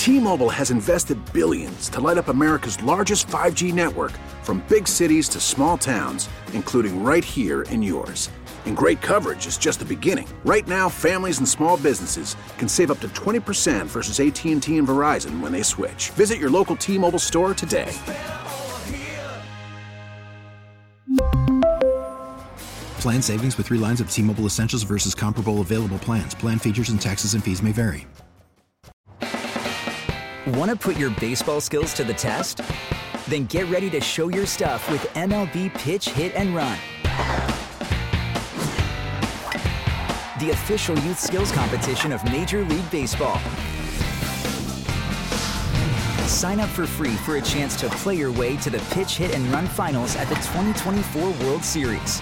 T-Mobile has invested billions to light up America's largest 5G network, from big cities to small towns, including right here in yours. And great coverage is just the beginning. Right now, families and small businesses can save up to 20% versus AT&T and Verizon when they switch. Visit your local T-Mobile store today. Plan savings with 3 lines of T-Mobile Essentials versus comparable available plans. Plan features and taxes and fees may vary. Want to put your baseball skills to the test? Then get ready to show your stuff with MLB Pitch, Hit, and Run. The official youth skills competition of Major League Baseball. Sign up for free for a chance to play your way to the Pitch, Hit, and Run finals at the 2024 World Series.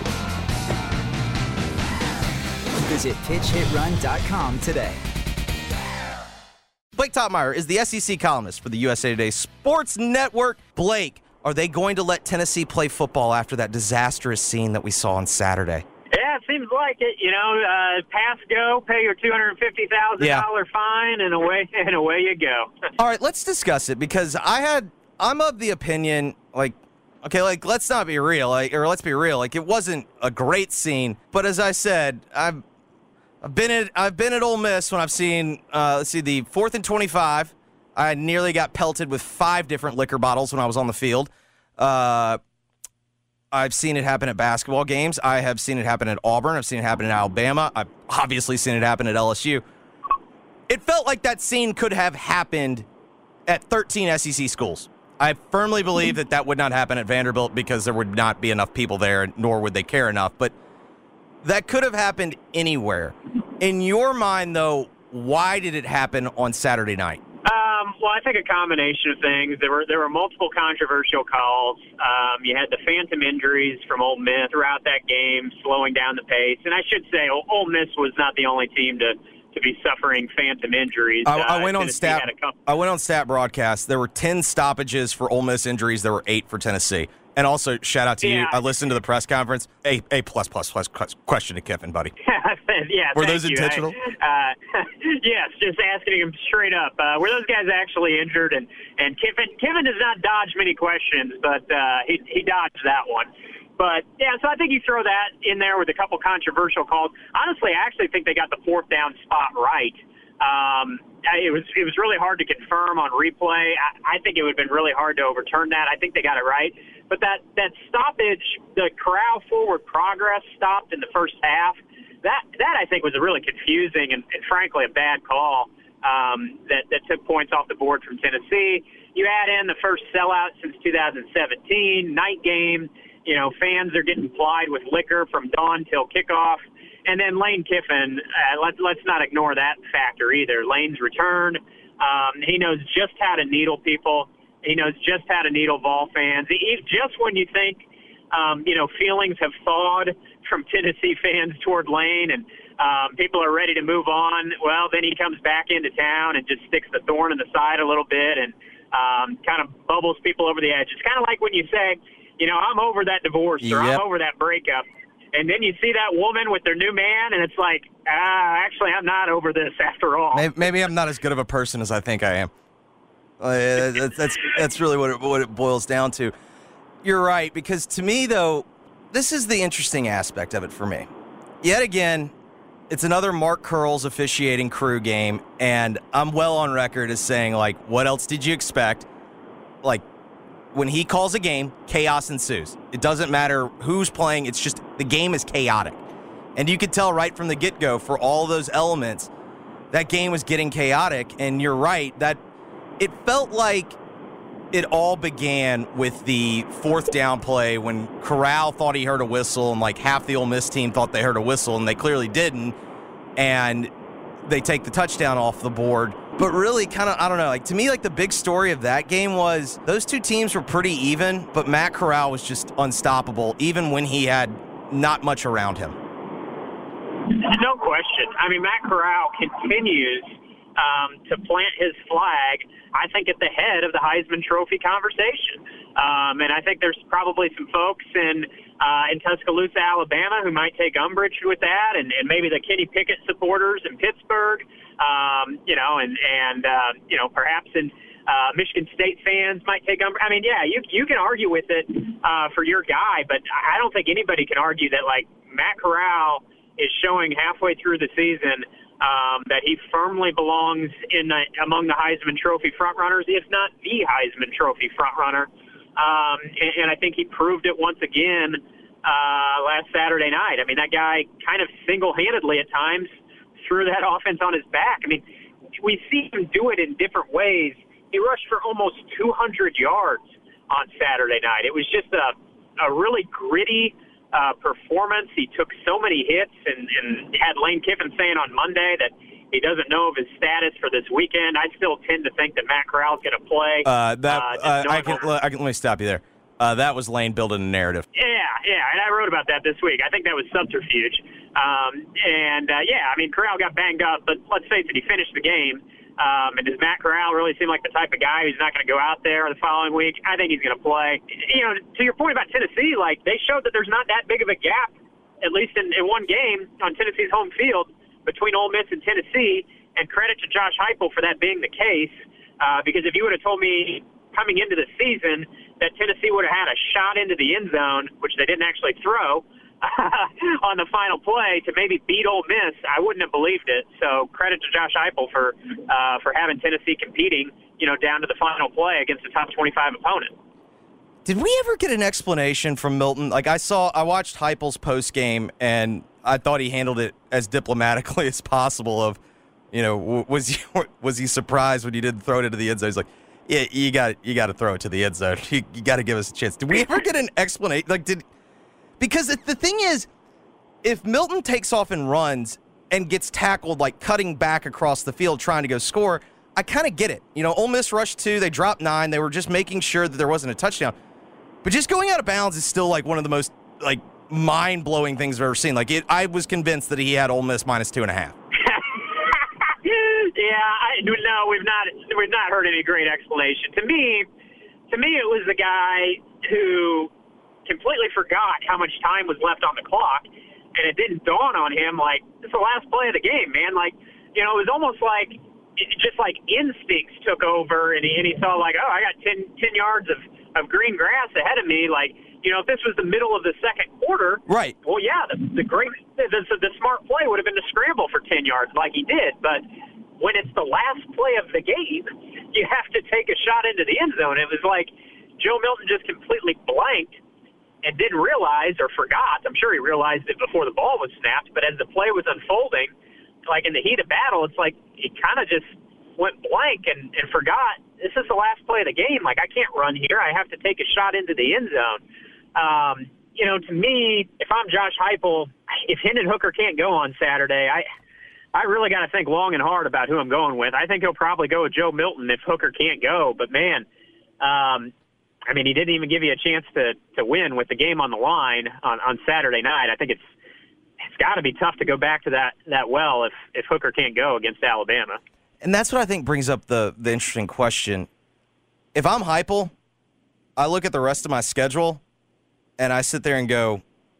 Visit pitchhitrun.com today. Blake Toppmeyer is the SEC columnist for the USA Today Sports Network. Blake, are they going to let Tennessee play football after that disastrous scene that we saw on Saturday? Yeah, it seems like it. You know, pass go, pay your $250,000 fine, and away you go. All right, let's discuss it, because I'm of the opinion, let's not be real, let's be real. It wasn't a great scene, but as I said, I've been at Ole Miss when I've seen the 4th and 25. I nearly got pelted with 5 different liquor bottles when I was on the field. I've seen it happen at basketball games. I have seen it happen at Auburn. I've seen it happen in Alabama. I've obviously seen it happen at LSU. It felt like that scene could have happened at 13 SEC schools. I firmly believe that would not happen at Vanderbilt because there would not be enough people there, nor would they care enough. But that could have happened anywhere. In your mind, though, why did it happen on Saturday night? Well, I think a combination of things. There were multiple controversial calls. You had the phantom injuries from Ole Miss throughout that game, slowing down the pace. And I should say, Ole Miss was not the only team to be suffering phantom injuries. I went on stat broadcast. There were 10 stoppages for Ole Miss injuries. There were 8 for Tennessee. And also, shout out to you. I listened to the press conference. A plus question to Kiffin, buddy. Yeah, were those intentional? Yes, just asking him straight up. Were those guys actually injured? And Kiffin does not dodge many questions, but he dodged that one. But, yeah, so I think you throw that in there with a couple controversial calls. Honestly, I actually think they got the 4th down spot right. It was really hard to confirm on replay. I think it would have been really hard to overturn that. I think they got it right. But that stoppage, the Corral forward progress stopped in the first half. That I think was a really confusing and frankly a bad call that took points off the board from Tennessee. You add in the first sellout since 2017, night game. You know, fans are getting plied with liquor from dawn till kickoff. And then Lane Kiffin, let's not ignore that factor either. Lane's return. He knows just how to needle people. He knows just how to needle Vol fans. Just when you think, feelings have thawed from Tennessee fans toward Lane and people are ready to move on, well, then he comes back into town and just sticks the thorn in the side a little bit and kind of bubbles people over the edge. It's kind of like when you say, I'm over that divorce or I'm over that breakup. And then you see that woman with their new man, and it's like, actually, I'm not over this after all. Maybe I'm not as good of a person as I think I am. That's really what it boils down to. You're right, because to me, though, this is the interesting aspect of it for me. Yet again, it's another Mark Curls officiating crew game, and I'm well on record as saying, what else did you expect? When he calls a game, chaos ensues. It doesn't matter who's playing. It's just the game is chaotic. And you could tell right from the get-go for all those elements, that game was getting chaotic. And you're right, that it felt like it all began with the 4th down play when Corral thought he heard a whistle and half the Ole Miss team thought they heard a whistle and they clearly didn't. And they take the touchdown off the board. But really, kind of, I don't know, to me, the big story of that game was those two teams were pretty even, but Matt Corral was just unstoppable, even when he had not much around him. No question. I mean, Matt Corral continues to plant his flag, I think, at the head of the Heisman Trophy conversation. And I think there's probably some folks in Tuscaloosa, Alabama, who might take umbrage with that, and maybe the Kenny Pickett supporters in Pittsburgh, perhaps in Michigan State fans might take umbrage. I mean, yeah, you can argue with it for your guy, but I don't think anybody can argue that, like, Matt Corral is showing halfway through the season that he firmly belongs among the Heisman Trophy frontrunners, if not the Heisman Trophy frontrunner. And I think he proved it once again last Saturday night. I mean, that guy kind of single-handedly at times threw that offense on his back. I mean, we see him do it in different ways. He rushed for almost 200 yards on Saturday night. It was just a really gritty performance. He took so many hits and had Lane Kiffin saying on Monday that he doesn't know of his status for this weekend. I still tend to think that Matt Corral's going to play. Let me stop you there. That was Lane building a narrative. Yeah, and I wrote about that this week. I think that was subterfuge. I mean, Corral got banged up, but let's face it, he finished the game. And does Matt Corral really seem like the type of guy who's not going to go out there the following week? I think he's going to play. You know, to your point about Tennessee, like, they showed that there's not that big of a gap, at least in one game on Tennessee's home field, between Ole Miss and Tennessee, and credit to Josh Heupel for that being the case, because if you would have told me coming into the season that Tennessee would have had a shot into the end zone, which they didn't actually throw, on the final play to maybe beat Ole Miss, I wouldn't have believed it. So credit to Josh Heupel for having Tennessee competing, down to the final play against a top 25 opponent. Did we ever get an explanation from Milton? Like, I watched Heupel's post game, and I thought he handled it as diplomatically as possible. Of, was he surprised when you didn't throw it into the end zone? He's like, yeah, you got to throw it to the end zone. You got to give us a chance. Did we ever get an explanation? Because the thing is, if Milton takes off and runs and gets tackled, like cutting back across the field trying to go score, I kind of get it. Ole Miss rushed 2, they dropped 9. They were just making sure that there wasn't a touchdown. But just going out of bounds is still like one of the most like mind-blowing things I've ever seen. Like, I was convinced that he had Ole Miss minus 2.5. No, we've not heard any great explanation. To me, it was the guy who completely forgot how much time was left on the clock, and it didn't dawn on him, like, it's the last play of the game, man. Like, it was almost like just like instincts took over, and he saw, like, oh, I got 10 yards of green grass ahead of me. Like, if this was the middle of the second quarter, right? Well, yeah, the smart play would have been to scramble for 10 yards like he did, but when it's the last play of the game, you have to take a shot into the end zone. It was like Joe Milton just completely blanked and didn't realize or forgot. I'm sure he realized it before the ball was snapped, but as the play was unfolding, like in the heat of battle, it's like he kind of just went blank and forgot, this is the last play of the game. Like, I can't run here. I have to take a shot into the end zone. To me, if I'm Josh Heupel, if Hendon Hooker can't go on Saturday, I really got to think long and hard about who I'm going with. I think he'll probably go with Joe Milton if Hooker can't go. But, man, he didn't even give you a chance to win with the game on the line on Saturday night. I think it's got to be tough to go back to that well if Hooker can't go against Alabama. And that's what I think brings up the interesting question. If I'm Heupel, I look at the rest of my schedule, and I sit there and go,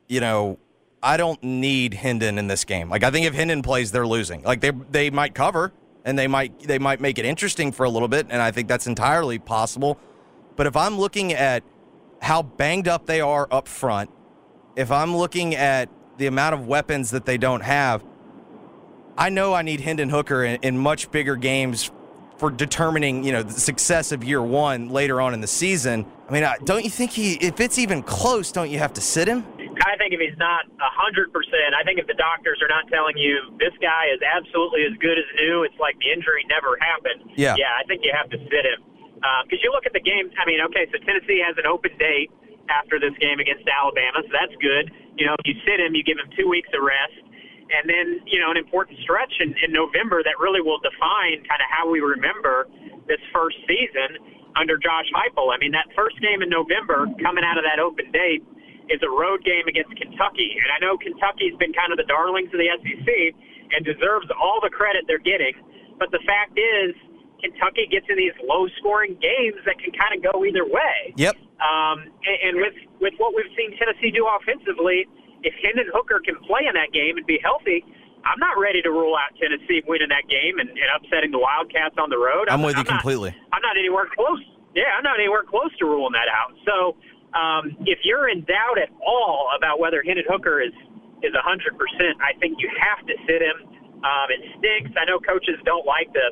I don't need Hendon in this game. Like, I think if Hendon plays, they're losing. Like, they might cover, and they might make it interesting for a little bit, and I think that's entirely possible. But if I'm looking at how banged up they are up front, if I'm looking at the amount of weapons that they don't have, I know I need Hendon Hooker in much bigger games for determining, the success of year one later on in the season. I mean, don't you think if it's even close, don't you have to sit him? I think if he's not 100%, I think if the doctors are not telling you this guy is absolutely as good as new, it's like the injury never happened. Yeah, I think you have to sit him. Because you look at the game, so Tennessee has an open date after this game against Alabama, so that's good. You sit him, you give him 2 weeks of rest, and then, an important stretch in November that really will define kind of how we remember this first season under Josh Heupel. That first game in November coming out of that open date is a road game against Kentucky, and I know Kentucky's been kind of the darlings of the SEC and deserves all the credit they're getting, but the fact is, Kentucky gets in these low-scoring games that can kind of go either way. Yep. And with what we've seen Tennessee do offensively, if Hendon Hooker can play in that game and be healthy, I'm not ready to rule out Tennessee winning that game and upsetting the Wildcats on the road. I'm with you completely. I'm not anywhere close. Yeah, I'm not anywhere close to ruling that out. So if you're in doubt at all about whether Hendon Hooker is 100%, I think you have to sit him. It stinks. I know coaches don't like to,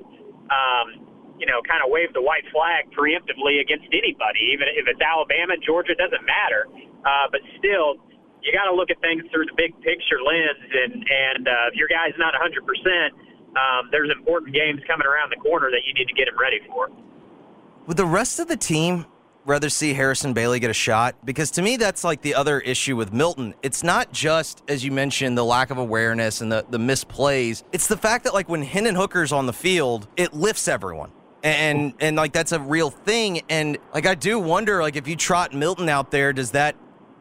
kind of wave the white flag preemptively against anybody, even if it's Alabama, Georgia, doesn't matter. But still, you got to look at things through the big picture lens. And if your guy's not 100%, there's important games coming around the corner that you need to get him ready for. Would the rest of the team rather see Harrison Bailey get a shot? Because to me, that's like the other issue with Milton. It's not just, as you mentioned, the lack of awareness and the misplays. It's the fact that, like, when Hendon Hooker's on the field, it lifts everyone. And like, that's a real thing. And, like, I do wonder, like, if you trot Milton out there, does that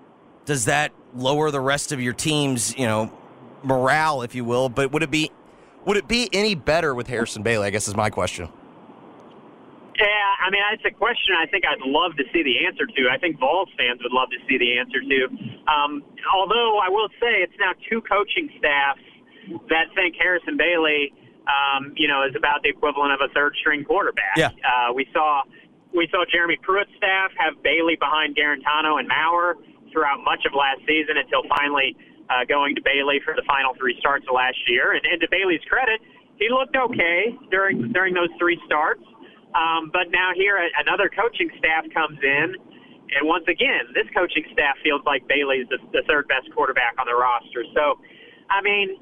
lower the rest of your team's, morale, if you will? But would it be any better with Harrison Bailey, I guess is my question. Yeah, I mean, it's a question I think I'd love to see the answer to. I think Vols fans would love to see the answer to. Although I will say it's now two coaching staffs that think Harrison Bailey, is about the equivalent of a third-string quarterback. Yeah. We saw Jeremy Pruitt's staff have Bailey behind Garantano and Maurer throughout much of last season until finally going to Bailey for the final three starts of last year. And to Bailey's credit, he looked okay during those three starts. But now here another coaching staff comes in, and once again, this coaching staff feels like Bailey's the third best quarterback on the roster. So, I mean,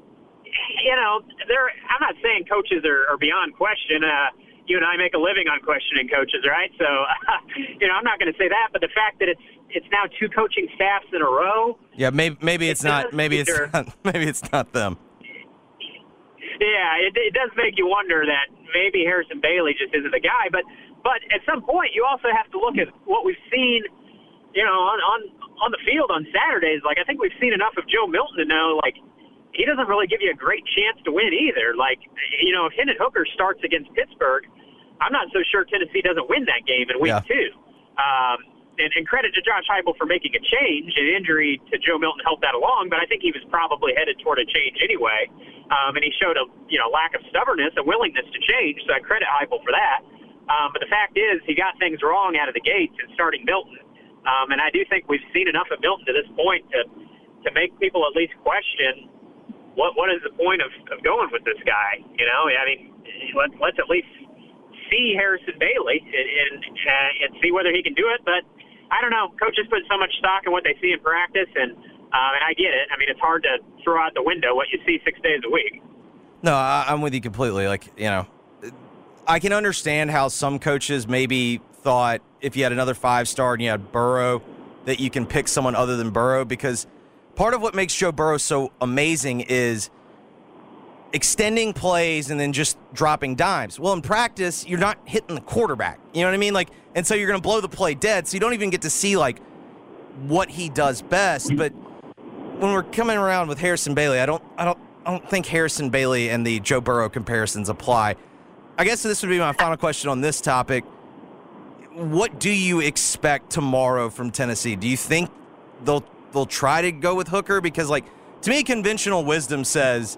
I'm not saying coaches are beyond question. You and I make a living on questioning coaches, right? So, I'm not going to say that. But the fact that it's now two coaching staffs in a row. Yeah, maybe it's not. Maybe it's not them. Yeah, it does make you wonder that maybe Harrison Bailey just isn't the guy. But at some point, you also have to look at what we've seen, on the field on Saturdays. Like, I think we've seen enough of Joe Milton to know, like, he doesn't really give you a great chance to win either. Like, if Hendon Hooker starts against Pittsburgh, I'm not so sure Tennessee doesn't win that game in week 2. And credit to Josh Heupel for making a change. An injury to Joe Milton helped that along, but I think he was probably headed toward a change anyway. And he showed a lack of stubbornness, a willingness to change, so I credit Heupel for that. But the fact is, he got things wrong out of the gates in starting Milton. And I do think we've seen enough of Milton to this point to make people at least question what is the point of going with this guy. I mean, let's at least see Harrison Bailey and see whether he can do it. But I don't know. Coaches put so much stock in what they see in practice, and I get it. I mean, it's hard to throw out the window what you see 6 days a week. No, I'm with you completely. Like, I can understand how some coaches maybe thought if you had another 5-star and you had Burrow, that you can pick someone other than Burrow, because part of what makes Joe Burrow so amazing is extending plays and then just dropping dimes. Well, in practice, you're not hitting the quarterback. You know what I mean? Like, and so you're going to blow the play dead, so you don't even get to see, like, what he does best. But when we're coming around with Harrison Bailey, I don't think Harrison Bailey and the Joe Burrow comparisons apply. I guess this would be my final question on this topic. What do you expect tomorrow from Tennessee? Do you think they'll try to go with Hooker? Because, like, to me, conventional wisdom says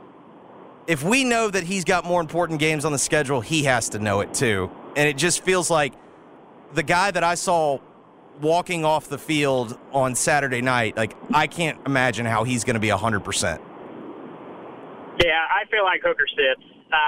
if we know that he's got more important games on the schedule, he has to know it too. And it just feels like the guy that I saw walking off the field on Saturday night, like, I can't imagine how he's going to be 100%. Yeah, I feel like Hooker sits.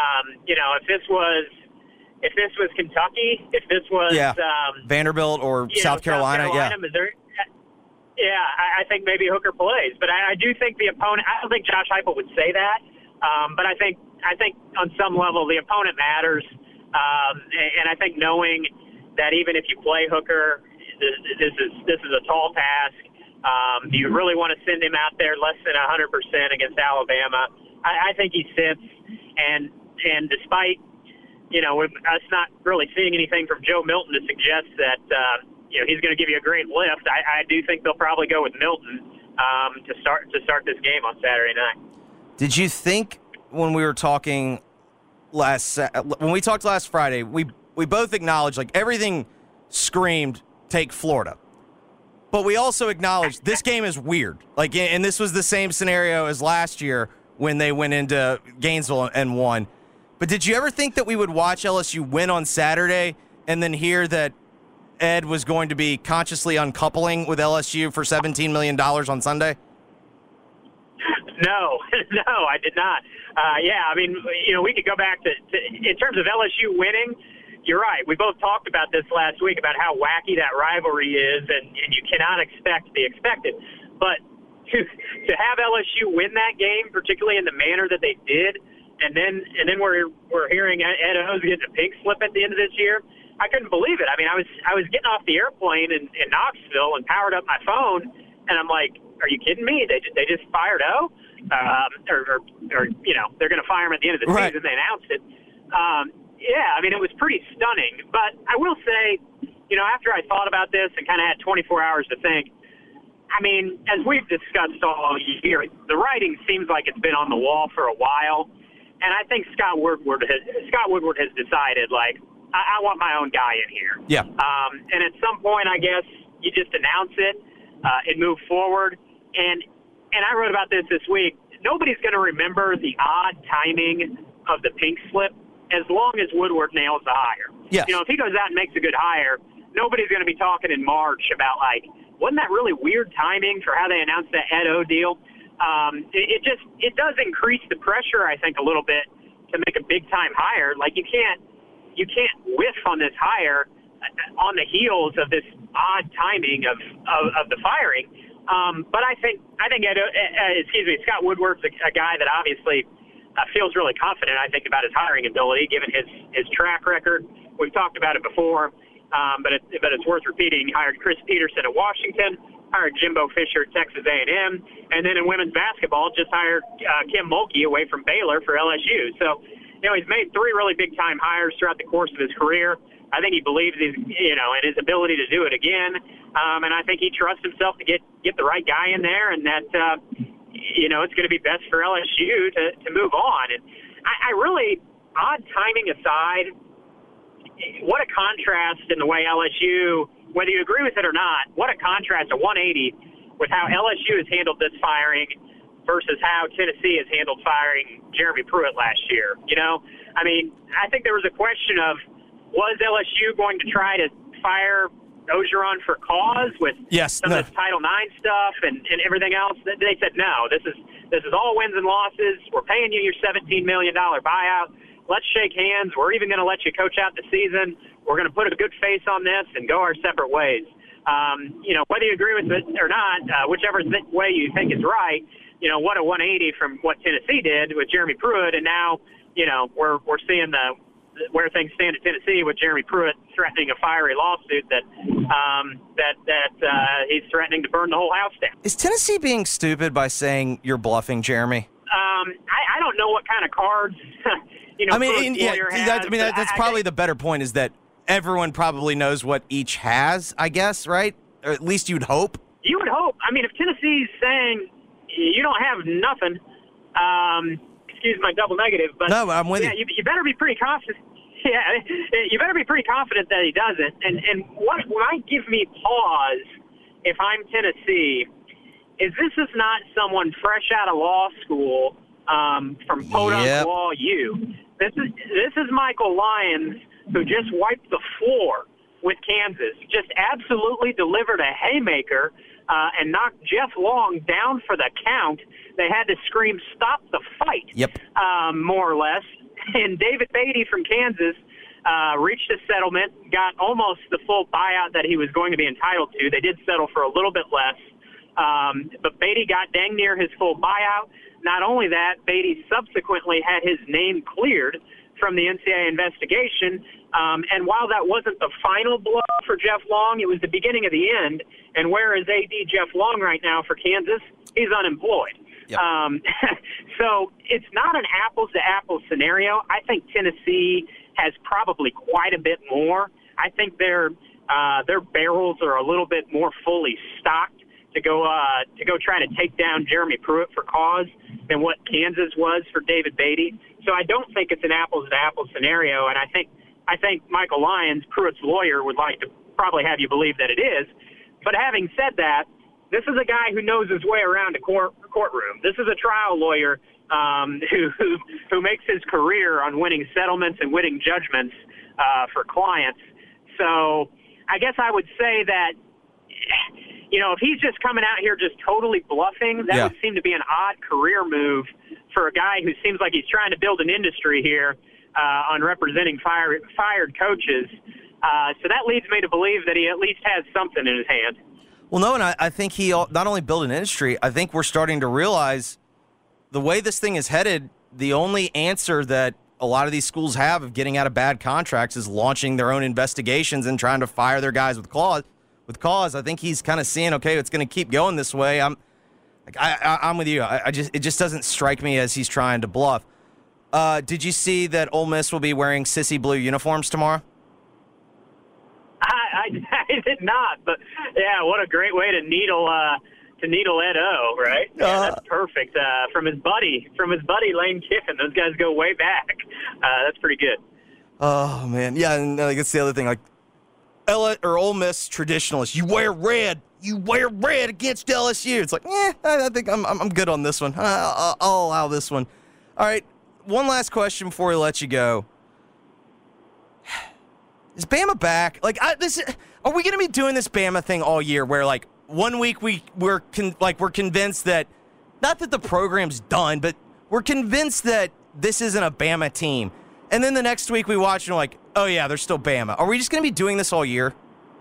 If this was Kentucky, if this was Vanderbilt or South Carolina, Missouri, I think maybe Hooker plays. But I do think the opponent. I don't think Josh Heupel would say that. But I think on some level the opponent matters. And I think knowing that even if you play Hooker, this is a tall task. Do you really want to send him out there less than 100% against Alabama? I think he sits, and despite with us not really seeing anything from Joe Milton to suggest that he's going to give you a great lift, I do think they'll probably go with Milton to start this game on Saturday night. Did you think when we were talking when we talked last Friday, we both acknowledged like everything screamed take Florida. But we also acknowledged this game is weird. Like, and this was the same scenario as last year when they went into Gainesville and won. But did you ever think that we would watch LSU win on Saturday and then hear that Ed was going to be consciously uncoupling with LSU for $17 million on Sunday? No, I did not. Yeah, I mean, we could go back to in terms of LSU winning. You're right. We both talked about this last week about how wacky that rivalry is, and you cannot expect the expected. But to have LSU win that game, particularly in the manner that they did, and then we're hearing Ed O's getting a pink slip at the end of this year, I couldn't believe it. I mean, I was getting off the airplane in Knoxville and powered up my phone, and I'm like, are you kidding me? They just fired O, or they're going to fire him at the end of the season. They announced it. Yeah, I mean, it was pretty stunning. But I will say, after I thought about this and kind of had 24 hours to think, I mean, as we've discussed all year, the writing seems like it's been on the wall for a while. And I think Scott Woodward has decided, like, I want my own guy in here. Yeah. And at some point, I guess, you just announce it and move forward. And I wrote about this week. Nobody's going to remember the odd timing of the pink slip as long as Woodward nails the hire. Yes. If he goes out and makes a good hire, nobody's going to be talking in March about, like, wasn't that really weird timing for how they announced that Ed O deal? It does increase the pressure, I think, a little bit to make a big-time hire. Like, you can't whiff on this hire on the heels of this odd timing of the firing. But I think Scott Woodward's a guy that obviously feels really confident, I think, about his hiring ability, given his track record. We've talked about it before, but it's worth repeating. He hired Chris Peterson at Washington, hired Jimbo Fisher at Texas A&M, and then in women's basketball just hired Kim Mulkey away from Baylor for LSU. So, he's made 3 really big-time hires throughout the course of his career. I think he believes in his ability to do it again, and I think he trusts himself to get the right guy in there, and that it's going to be best for LSU to move on. And I really, odd timing aside, what a contrast in the way LSU, whether you agree with it or not, what a contrast, a 180 with how LSU has handled this firing versus how Tennessee has handled firing Jeremy Pruitt last year. I mean, I think there was a question of, was LSU going to try to fire Ogeron for cause with some of this Title IX stuff and everything else? They said, no, this is all wins and losses. We're paying you your $17 million buyout. Let's shake hands. We're even going to let you coach out the season. We're going to put a good face on this and go our separate ways. Whether you agree with it or not, whichever way you think is right, what a 180 from what Tennessee did with Jeremy Pruitt, and now, we're seeing where things stand at Tennessee with Jeremy Pruitt threatening a fiery lawsuit that he's threatening to burn the whole house down. Is Tennessee being stupid by saying you're bluffing, Jeremy? I don't know what kind of cards that's probably the better point, is that everyone probably knows what each has, I guess, right? Or at least you'd hope. You would hope. I mean, if Tennessee's saying you don't have nothing, excuse my double negative, but no, I'm with you. You better be pretty confident. Yeah, you better be pretty confident that he doesn't. And what might give me pause if I'm Tennessee is this is not someone fresh out of law school from Podunk Law U. This is Michael Lyons, who just wiped the floor with Kansas, just absolutely delivered a haymaker and knocked Jeff Long down for the count. They had to scream, "Stop the fight," more or less. And David Beatty from Kansas reached a settlement, got almost the full buyout that he was going to be entitled to. They did settle for a little bit less. But Beatty got dang near his full buyout. Not only that, Beatty subsequently had his name cleared from the NCAA investigation. And while that wasn't the final blow for Jeff Long, it was the beginning of the end. And where is AD Jeff Long right now for Kansas? He's unemployed. Yep. So it's not an apples-to-apples scenario. I think Tennessee has probably quite a bit more. I think their barrels are a little bit more fully stocked to go try to take down Jeremy Pruitt for cause than what Kansas was for David Beatty. So I don't think it's an apples-to-apples scenario, and I think Michael Lyons, Pruitt's lawyer, would like to probably have you believe that it is. But having said that, this is a guy who knows his way around a courtroom. This is a trial lawyer who makes his career on winning settlements and winning judgments for clients. So I guess I would say that, if he's just coming out here just totally bluffing, that would seem to be an odd career move for a guy who seems like he's trying to build an industry here on representing fired coaches. So that leads me to believe that he at least has something in his hand. Well, no, and I think he not only built an industry, I think we're starting to realize the way this thing is headed, the only answer that a lot of these schools have of getting out of bad contracts is launching their own investigations and trying to fire their guys with cause. I think he's kind of seeing, okay, it's going to keep going this way. I'm with you. It just doesn't strike me as he's trying to bluff. Did you see that Ole Miss will be wearing sissy blue uniforms tomorrow? I did not, but yeah, what a great way to needle Ed O, right? Yeah, that's perfect. From his buddy Lane Kiffin. Those guys go way back. That's pretty good. Oh man, yeah, and that's the other thing. Like Ole Miss traditionalists, you wear red against LSU. It's like, I think I'm good on this one. I'll allow this one. All right, one last question before we let you go. Is Bama back? Are we going to be doing this Bama thing all year where, like, 1 week we're convinced that, not that the program's done, but we're convinced that this isn't a Bama team. And then the next week we watch and we're like, oh, yeah, they're still Bama. Are we just going to be doing this all year?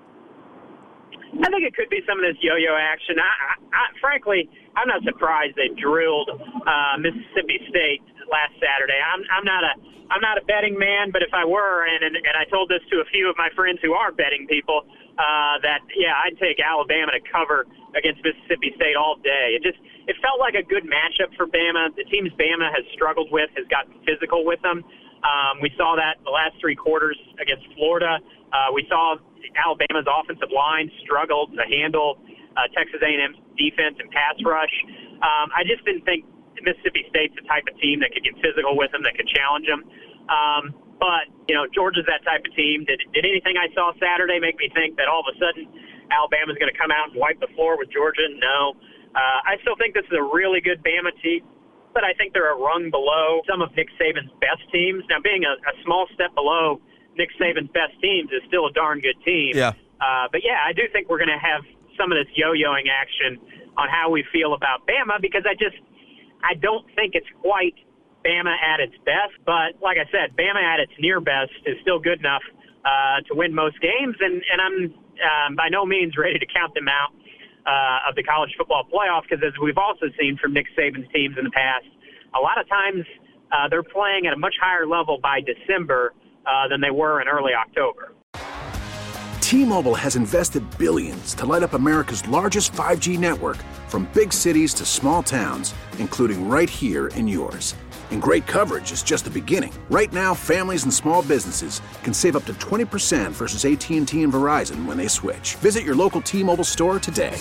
I think it could be some of this yo-yo action. Frankly, I'm not surprised they drilled Mississippi State last Saturday. I'm not a betting man, but if I were, and I told this to a few of my friends who are betting people, I'd take Alabama to cover against Mississippi State all day. It felt like a good matchup for Bama. The teams Bama has struggled with has gotten physical with them. We saw that the last three quarters against Florida. We saw Alabama's offensive line struggle to handle Texas A&M's defense and pass rush. I just didn't think Mississippi State's the type of team that could get physical with them, that could challenge them. But Georgia's that type of team. Did anything I saw Saturday make me think that all of a sudden Alabama's going to come out and wipe the floor with Georgia? No. I still think this is a really good Bama team, but I think they're a rung below some of Nick Saban's best teams. Now, being a small step below Nick Saban's best teams is still a darn good team. Yeah. But, yeah, I do think we're going to have some of this yo-yoing action on how we feel about Bama, because I don't think it's quite Bama at its best. But, like I said, Bama at its near best is still good enough to win most games, and I'm by no means ready to count them out of the college football playoff, because as we've also seen from Nick Saban's teams in the past, a lot of times they're playing at a much higher level by December than they were in early October. T-Mobile has invested billions to light up America's largest 5G network, from big cities to small towns, including right here in yours. And great coverage is just the beginning. Right now, families and small businesses can save up to 20% versus AT&T and Verizon when they switch. Visit your local T-Mobile store today.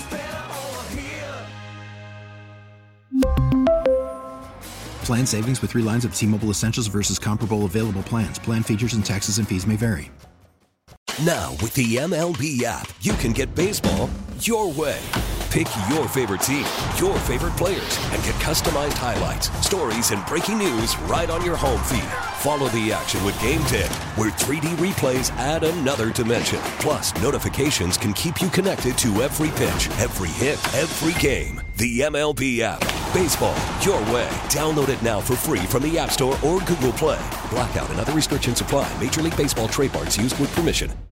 Plan savings with 3 lines of T-Mobile Essentials versus comparable available plans. Plan features and taxes and fees may vary. Now, with the MLB app, you can get baseball your way. Pick your favorite team, your favorite players, and get customized highlights, stories, and breaking news right on your home feed. Follow the action with Game Day, where 3D replays add another dimension. Plus, notifications can keep you connected to every pitch, every hit, every game. The MLB app. Baseball your way. Download it now for free from the App Store or Google Play. Blackout and other restrictions apply. Major League Baseball trademarks used with permission.